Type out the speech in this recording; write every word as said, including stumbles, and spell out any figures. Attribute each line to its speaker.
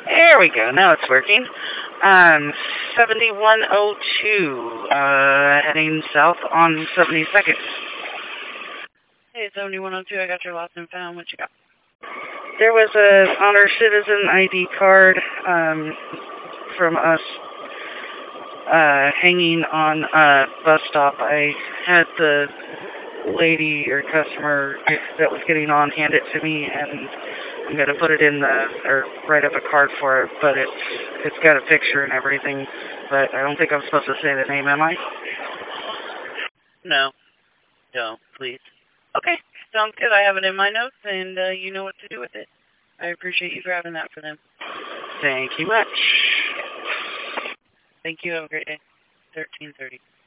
Speaker 1: There we go. Now it's working. Um, seventy-one oh two, uh, heading south on seventy-second.
Speaker 2: Hey, seventy-one oh two, I got your lost and found. What you got?
Speaker 1: There was a honor citizen I D card um, from us uh, hanging on a bus stop. I had the lady or customer that was getting on hand it to me, and I'm gonna put it in the or write up a card for it. But it's it's got a picture and everything. But I don't think I'm supposed to say the name, am I?
Speaker 2: No, don't, please. Okay, sounds good. I have it in my notes, and uh, you know what to do with it. I appreciate you grabbing that for them.
Speaker 1: Thank you much.
Speaker 2: Thank you. Have a great day. thirteen thirty.